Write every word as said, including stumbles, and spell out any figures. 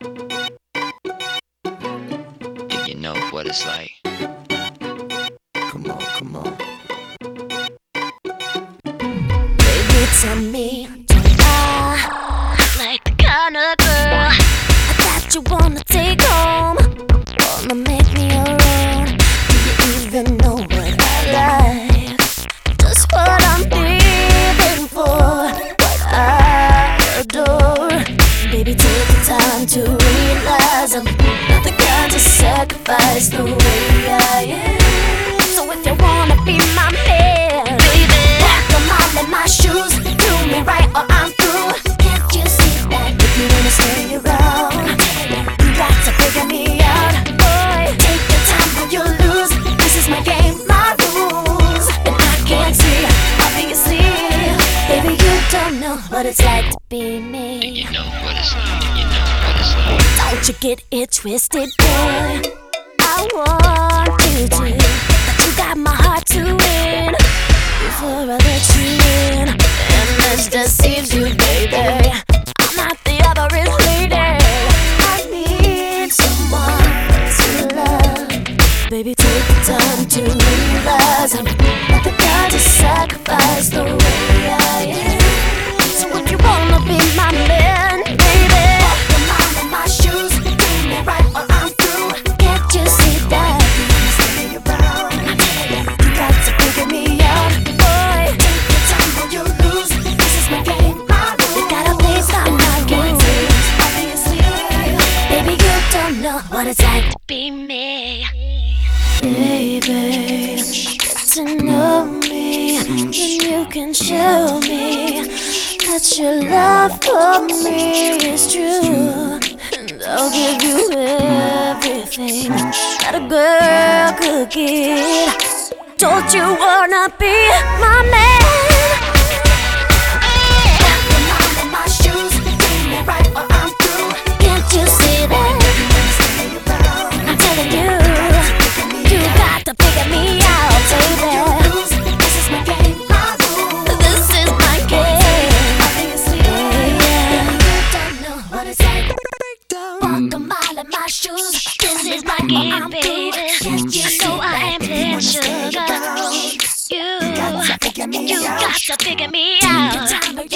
Yeah, you know what it's like. Come on, come on. Baby, tell me, do I look like the kind of girl that you wanna take home? Wanna make me your own? Do you even know what I like? Just what I'm living for, what I adore. Baby, take the time to realize I'm not the kind to sacrifice the way I am. So if you wanna be my man, baby, walk a mile in my shoes. Do me right or I'm through. Can't you see that? If you wanna stay around, you got to figure me out. Boy, take your time or you'll lose. This is my game, my rules, and I can't see, obviously. Baby, you don't know what it's like to be me. You know what it's like. You know what it's like. Don't you get it twisted, boy. I want you to, but you got my heart to win. Before I let you in, and this deceives you, baby. I'm not the average lady. I need someone to love. Baby, take the time to realize I'm not the kind to sacrifice the way I am. So if you wanna be my man, baby, walk a mile in my shoes. Do me right or I'm through. Can't you see that? Stay around. You got to figure me out, boy. Take your time or you'll lose. This is my game, my rules. You gotta please by my rules, obviously. Baby, you don't know what it's like to be me. Baby, get to know me, then you can show me that your love for me is true. And I'll give you everything that a girl could give. Don't you wanna be my man? Walk a mile in my shoes. Do me right or I'm through. Can't you see that? I'm telling you, you got to figure me out, baby. This is my game, my rules. This is my game. Obviously, yeah. You don't know what it's like. Walk a mile in my shoes. This is my game, baby. You know I am playing sugar. You, you got to figure me out.